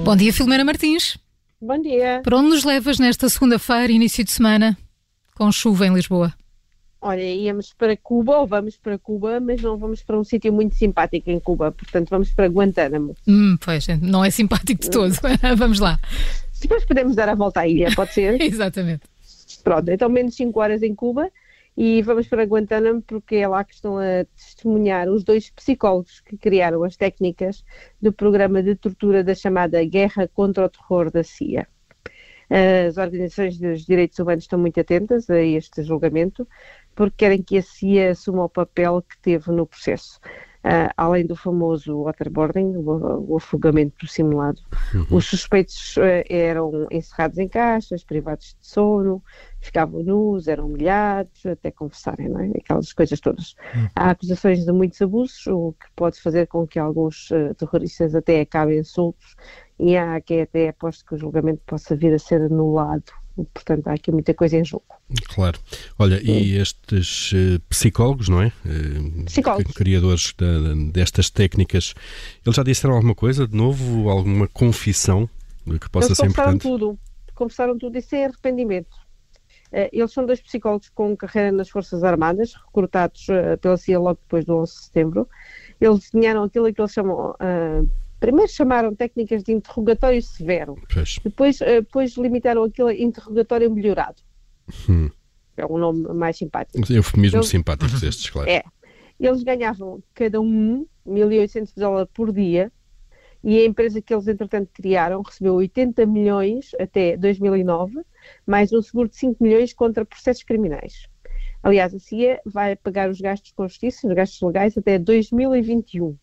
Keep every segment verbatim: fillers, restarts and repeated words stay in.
Bom dia, Filomena Martins. Bom dia. Para onde nos levas nesta segunda-feira, início de semana, com chuva em Lisboa? Olha, íamos para Cuba, ou vamos para Cuba, mas não vamos para um sítio muito simpático em Cuba, portanto vamos para Guantánamo. Hum, pois, não é simpático de todo. Vamos lá. Depois podemos dar a volta à ilha, pode ser? Exatamente. Pronto, então menos cinco horas em Cuba e vamos para Guantánamo porque é lá que estão a testemunhar os dois psicólogos que criaram as técnicas do programa de tortura da chamada Guerra contra o Terror da C I A. As organizações dos direitos humanos estão muito atentas a este julgamento porque querem que a C I A assuma o papel que teve no processo. Uh, além do famoso waterboarding, o, o afogamento simulado, uhum. Os suspeitos uh, eram encerrados em caixas, privados de sono, ficavam nus, eram humilhados, até confessarem, não é? Aquelas coisas todas. Uhum. Há acusações de muitos abusos, o que pode fazer com que alguns uh, terroristas até acabem soltos, e há quem até aposte que o julgamento possa vir a ser anulado. Portanto, há aqui muita coisa em jogo. Claro. Olha, e estes uh, psicólogos, não é? Uh, psicólogos. Criadores de, destas técnicas, eles já disseram alguma coisa de novo? Alguma confissão que possa eles ser importante? Eles confessaram tudo. Confessaram tudo e sem arrependimento. Uh, eles são dois psicólogos com carreira nas Forças Armadas, recrutados uh, pela C I A logo depois do onze de setembro. Eles desenharam aquilo que eles chamam... Uh, Primeiro chamaram técnicas de interrogatório severo, pois. Depois, uh, depois limitaram aquilo a interrogatório melhorado. Hum. É um nome mais simpático. Eufemismo eles, simpáticos estes, claro. É. Eles ganhavam cada um mil e oitocentos dólares por dia e a empresa que eles entretanto criaram recebeu oitenta milhões até dois mil e nove, mais um seguro de cinco milhões contra processos criminais. Aliás, a C I A vai pagar os gastos com justiça, os gastos legais até dois mil e vinte e um.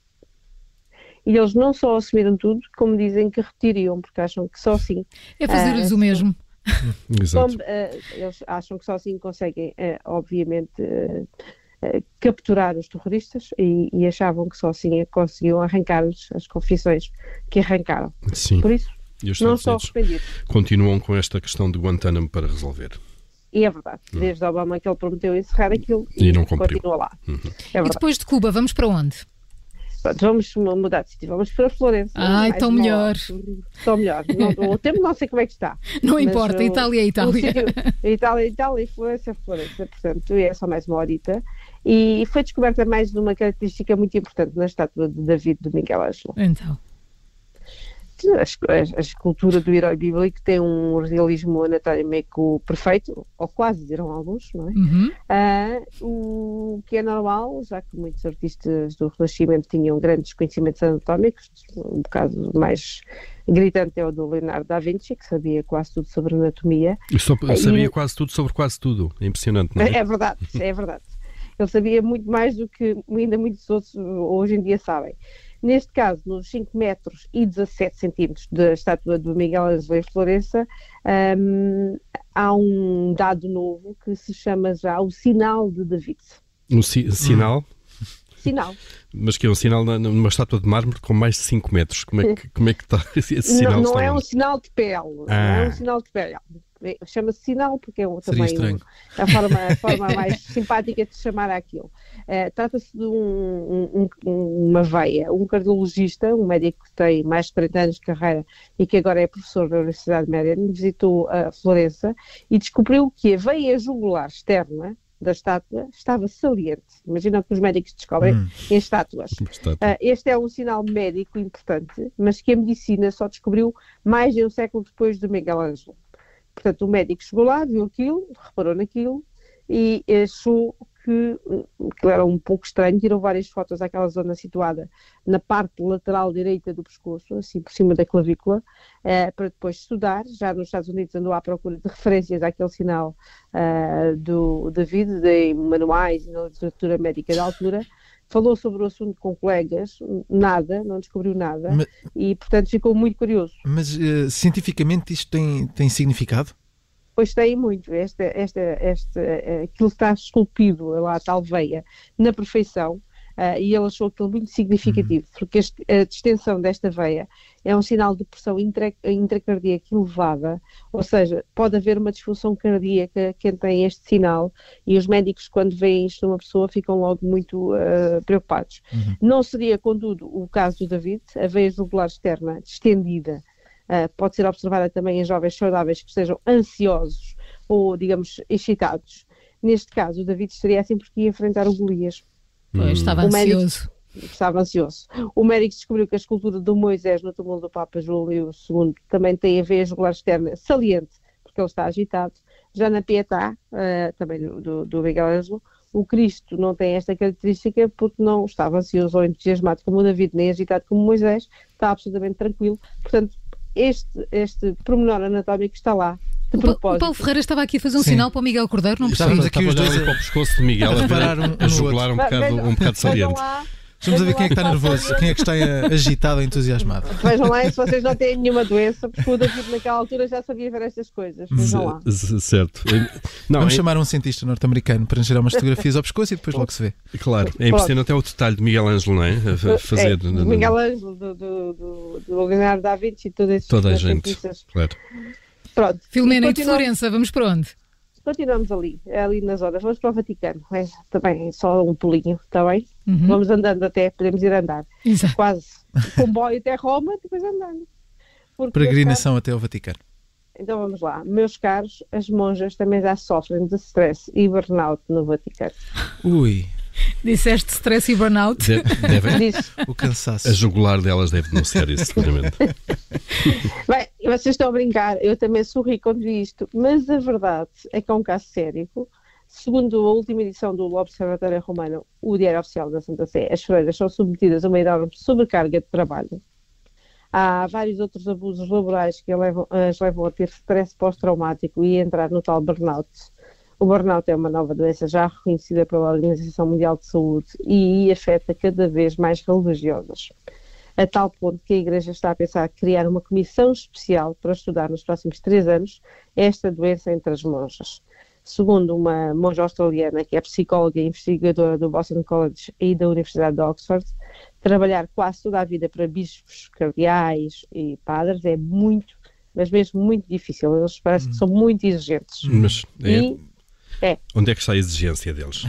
E eles não só assumiram tudo, como dizem que retirariam, porque acham que só assim... É fazer-lhes uh, o mesmo. Exato. Como, uh, eles acham que só assim conseguem, uh, obviamente, uh, uh, capturar os terroristas e, e achavam que só assim conseguiam arrancar-lhes as confissões que arrancaram. Sim. Por isso, não estou arrependido. Continuam com esta questão de Guantánamo para resolver. E é verdade. Hum. Desde Obama que ele prometeu encerrar aquilo e, e não cumpriu. Continua lá. Uhum. É e depois de Cuba, vamos para onde? Pronto, vamos mudar de sítio, vamos para Florença. Ai, tão melhor. Tão melhor. Não, o tempo não sei como é que está. Não importa, o, Itália é Itália. Sítio, Itália é Itália e Florença é Florença. Portanto, é só mais uma horita. E foi descoberta mais de uma característica muito importante na estátua de David de Miguel Ângelo. Então. A, a, a escultura do herói bíblico tem um realismo anatómico perfeito, ou quase, dirão alguns, não é? Uhum. Uh, o que é normal, já que muitos artistas do Renascimento tinham grandes conhecimentos anatómicos, um bocado mais gritante é o do Leonardo da Vinci, que sabia quase tudo sobre anatomia. Eu só, sabia e, quase tudo sobre quase tudo, é impressionante, não é? É verdade, é verdade. Ele sabia muito mais do que ainda muitos outros hoje em dia sabem. Neste caso, nos cinco metros e dezassete centímetros da estátua de Miguel Ângelo em Florença, um, há um dado novo que se chama já o sinal de David. Um si- sinal? Hum. Sinal. Mas que é um sinal numa estátua de mármore com mais de cinco metros. Como é que, como é que está esse sinal? Não, não está é onde? um sinal de pele. Ah. Não é um sinal de pele. Chama-se sinal porque é um, também um, a, forma, a forma mais simpática de chamar aquilo. Uh, trata-se de um, um, uma veia. Um cardiologista, um médico que tem mais de trinta anos de carreira e que agora é professor da Universidade de Mariana, visitou a Florença e descobriu que a veia jugular externa da estátua estava saliente. Imagina que os médicos descobrem hum. em estátuas. Uh, este é um sinal médico importante, mas que a medicina só descobriu mais de um século depois do Miguel Ângelo. Portanto, o médico chegou lá, viu aquilo, reparou naquilo e achou que, que era um pouco estranho, tirou várias fotos daquela zona situada na parte lateral direita do pescoço, assim por cima da clavícula, eh, para depois estudar. Já nos Estados Unidos andou à procura de referências àquele sinal uh, do David, em manuais e na literatura médica da altura. Falou sobre o assunto com colegas, nada, não descobriu nada, mas, e portanto ficou muito curioso. Mas uh, cientificamente isto tem, tem significado? Pois tem muito, esta, esta, esta, aquilo está esculpido lá, a tal veia, na perfeição, uh, e ele achou aquilo muito significativo, uhum. porque este, a distensão desta veia é um sinal de pressão intra, intracardíaca elevada, ou seja, pode haver uma disfunção cardíaca quem tem este sinal, e os médicos, quando veem isto numa pessoa, ficam logo muito uh, preocupados. Uhum. Não seria, contudo, o caso do David, a veia jugular externa distendida, Uh, pode ser observada também em jovens saudáveis que estejam ansiosos ou, digamos, excitados. Neste caso, o David estaria assim porque ia enfrentar o Golias. Pois, estava o médico, ansioso. Estava ansioso. O médico descobriu que a escultura do Moisés no túmulo do Papa Júlio segundo também tem a veia jugular externa saliente, porque ele está agitado. Já na Pietà, uh, também do, do, do Miguel Ângelo, o Cristo não tem esta característica porque não estava ansioso ou entusiasmado como o David, nem agitado como Moisés, está absolutamente tranquilo. Portanto, este, este pormenor anatómico está lá. De o, propósito. o Paulo Ferreira estava aqui a fazer um Sim. sinal para o Miguel Cordeiro, não percebi. Estávamos aqui os dois para o pescoço de Miguel a, parar um, a jugular um bocado, Vejam- um bocado saliente. Vejam lá, Vamos a ver vejam quem é que está lá se nervoso, quem é que está eh, agitado ou entusiasmado. Vejam lá se vocês não têm nenhuma doença, porque o David naquela altura já sabia ver estas coisas. Vejam lá. C- certo. Não, Vamos é- chamar um cientista norte-americano para nos gerar umas fotografias ao pescoço e depois logo se vê. Claro, é impressionante até o detalhe de Miguel Ângelo, não é? A fa- fazer. É, do Miguel Ângelo, do, do, do, do Leonardo da Vinci e todos esses Toda a gente. cientistas. Claro. Pronto. Filomena e de Continuamos- Florença, vamos para onde? Continuamos ali, ali na zona. Vamos para o Vaticano. É, também é só um pulinho, está bem? Uhum. Vamos andando até, podemos ir andar. Exato. Quase. Comboio até Roma, depois andando. Porque, meus Peregrinação até ao Vaticano. caros- Então vamos lá. Meus caros, as monjas também já sofrem de stress e burnout no Vaticano. Ui, Disseste stress e burnout. De- deve, Diz, o cansaço. a jugular delas deve denunciar isso, seguramente. bem, vocês estão a brincar, eu também sorri quando vi isto, mas a verdade é que é um caso sério. Segundo a última edição do Observatório Romano, o Diário Oficial da Santa Sé, as freiras são submetidas a uma enorme sobrecarga de trabalho. Há vários outros abusos laborais que as levam, as levam a ter stress pós-traumático e a entrar no tal burnout. O burnout é uma nova doença já reconhecida pela Organização Mundial de Saúde e afeta cada vez mais religiosas. A tal ponto que a Igreja está a pensar em criar uma comissão especial para estudar nos próximos três anos esta doença entre as monjas. Segundo uma monja australiana, que é psicóloga e investigadora do Boston College e da Universidade de Oxford, trabalhar quase toda a vida para bispos, cardeais e padres é muito, mas mesmo muito difícil. Eles parecem que são muito exigentes. Mas é- E, é, onde é que está a exigência deles?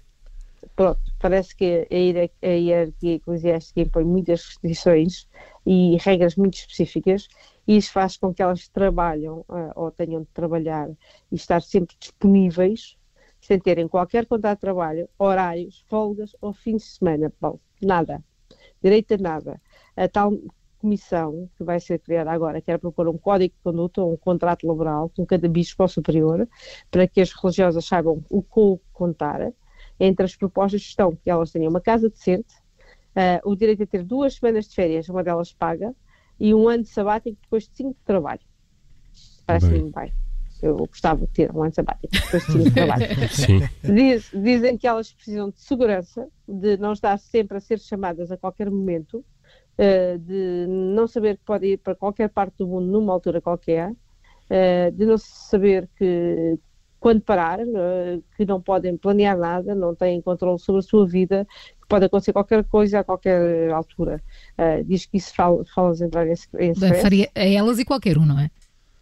pronto, parece que a hier- a hierarquia eclesiástica impõe muitas restrições e regras muito específicas, e isso faz com que elas trabalham ah, ou tenham de trabalhar e estar sempre disponíveis, sem terem qualquer contrato de trabalho, horários, folgas ou fins de semana. Bom, nada. Direito a nada. A tal comissão que vai ser criada agora quer propor um código de conduta ou um contrato laboral com cada bispo ou superior, para que as religiosas saibam o como contar. Entre as propostas estão que elas tenham uma casa decente, uh, o direito a ter duas semanas de férias, uma delas paga, e um ano de sabático depois de cinco de trabalho. Parece-me bem. Eu gostava de ter um ano sabático depois de cinco de trabalho. Sim. Diz- dizem que elas precisam de segurança, de não estar sempre a ser chamadas a qualquer momento, uh, de não saber que pode ir para qualquer parte do mundo numa altura qualquer, uh, de não saber que quando parar, uh, que não podem planear nada, não têm controle sobre a sua vida, que pode acontecer qualquer coisa a qualquer altura. Uh, diz que isso fala-nos entrar em, em stress. Faria a elas e qualquer um, não é?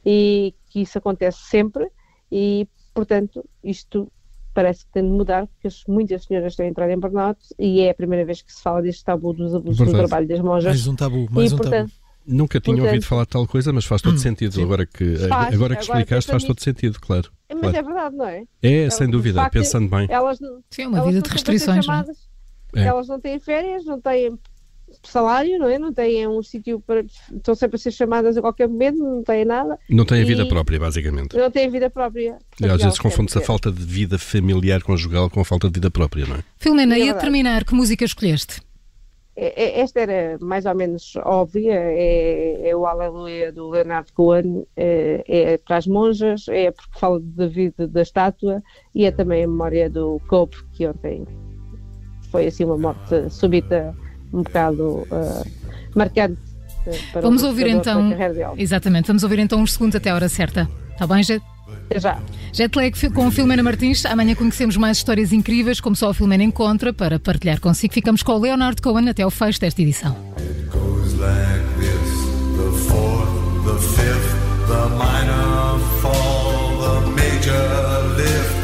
E que isso acontece sempre e, portanto, isto parece que tem de mudar, porque as- muitas senhoras estão a entrar em burnout e é a primeira vez que se fala deste tabu dos abusos no Verdade. trabalho das monjas. Mais um tabu, mais e, um portanto, tabu. Nunca tinha Portanto- ouvido falar de tal coisa, mas faz todo Hum, sentido. sim. Agora que, Faz, agora que agora explicaste, faz pensando todo sentido, claro. mas claro. é verdade, não é? É, sem de dúvida, facto, pensando bem. Elas, não- Sim, é uma elas vida estão de sempre a ser restrições, não é? chamadas, É. elas não têm férias, não têm salário, não é? Não têm um sítio para... Estão sempre a ser chamadas a qualquer momento, não têm nada, Não tem a vida E- própria, basicamente. não têm vida própria. E às Portanto, vezes elas confunde-se a querem falta de vida familiar conjugal com a falta de vida própria, não é? Filomena, É e a verdade. terminar, que música escolheste? É- é- Esta era mais ou menos óbvia, é, é o Aleluia do Leonardo Cohen, é, é para as monjas, é porque fala de David da estátua e é também a memória do Cope, que ontem foi assim uma morte súbita, um bocado uh, marcante uh, para Vamos o ouvir jogador então, da carreira dele. exatamente, vamos ouvir então uns segundos até a hora certa. Está bem, Jet? Até já. Jetlag com a Filomena Martins. Amanhã conhecemos mais histórias incríveis, como só a Filomena encontra, para partilhar consigo. Ficamos com o Leonardo Cohen até ao fecho desta edição. Goes like this, the fourth, the fifth, the minor fall, the major lift.